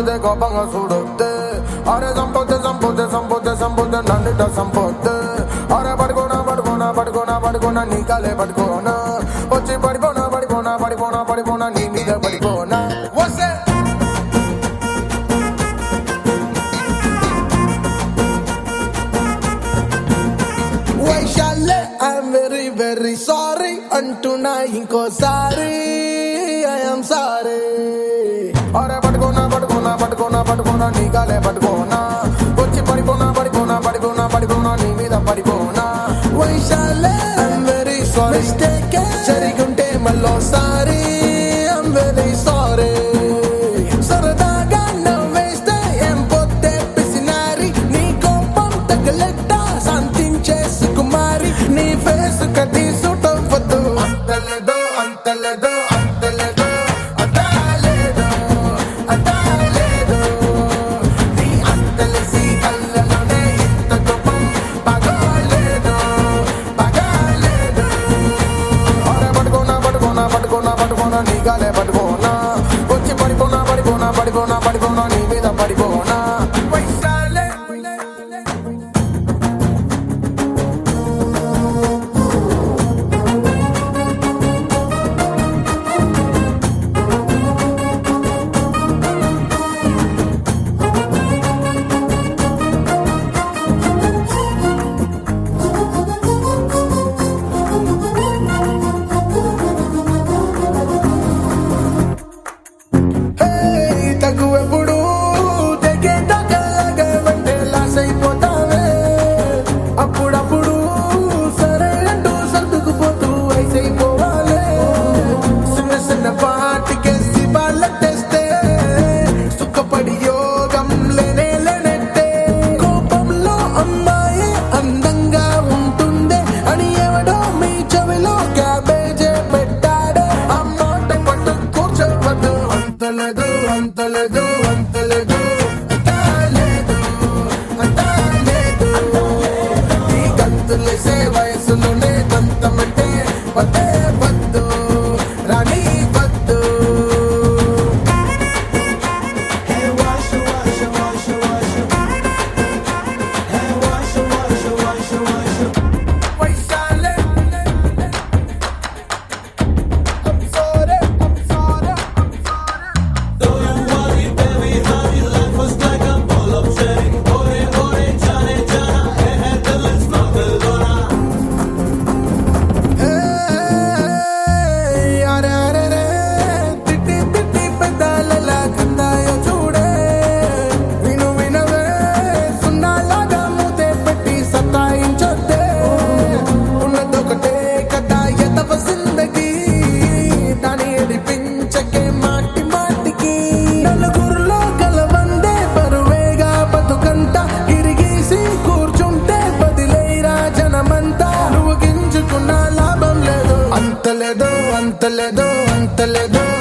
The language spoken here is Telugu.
de కోపంగా చూడొద్దే అరే సంపొద్దే సంపొద్దే సంపొద్దే సంపొద్దే నన్నిట సంపొద్దే అరే పడుకోనా పడుకోనా పడుకోనా పడుకోనా నీ కాలే పడుకోనా వచ్చి పడిపోనా పడిపోనా పడిపోనా పడిపోనా నీ మీద పడిపోనా వస్తే వైశాలే ఐఎమ్ వెరీ వెరీ సారీ అంటున్నా ఇంకోసారి ఐఎమ్ సారీ అరే పడుకోనా పడుకోనా పడుకోనా పడుకోనా నీ కాలే పడుకోనా వచ్చి పడిపోనా పడిపోనా పడిపోనా పడిపోనా నీ మీద పడిపోనా వైశాలే ఐఎమ్ వెరీ సారీ మిస్టేక్ జరిగుంటే మళ్ళోసారి ఐఎమ్ వెరీ సారీ సరదాగా నవ్వేస్తే ఏం పొద్దే పిసినారి నీ కోపం తగలెట్ట శాంతించే సుకుమారి నీ ఫేస్ కది సుటవద్దు అంతలేదో అంతలేదో అంతలేదో అంతలేదో అంతలేదో నీ అంతలేసి కళ్ళలోనే ఇంత కోపం పగలేదు పగలేదు అరే పడుకోనా పడుకోనా పడుకోనా పడుకోనా నీ గాలే పడుకోనా వచ్చి పడిపోనా పడిపోనా పడిపోనా పడిపోనా నీ మీద పడిపోనా వైశాలే తగువెప్పుడు తెగే తగలగా వెంటే లాస్ అయిపోతావే అప్పుడప్పుడు సరే అంటూ సర్దుకుపోతూ ఐసైపోవాలే చిన్న చిన్న పాటికే శివాలెట్టేస్తే సుఖపడి యోగం లేనే లేనట్టే కోపంలో అమ్మాయి అందంగా ఉంటుండే అని ఎవడో మీ చెవిలో క్యాబేజే పెట్టాడే ఆ మాట పట్టు కూర్చోవద్దు అంతలేదు అంతలేదు అంతలేదు అంతలేదు అంతలేదు ఈ గంతులేసే వయసులోనే దంతమంటే వద్దే వద్దు రాణి వద్దు వైశాలే I'm sorry, I'm sorry, I'm sorry. అరే అరే రే తిట్టి తిట్టి పెద్దాలలా కందాయో చూడే విను వినవే సున్నాలాగా మూతే పెట్టి సతాయించొద్దే ఉన్నదొకటే కదా ఎదవ జిందగీ దాని ఎడిపించకే మాటి మాటికి నలుగురులో కలవందే బరువేగా బతుకంట గిరిగీసి కూర్చుంటే బదిలేరా జనమంతా నువ్వు గింజుకున్న లాభం లేదు అంతలేదో అంతలేదో అంతలేదో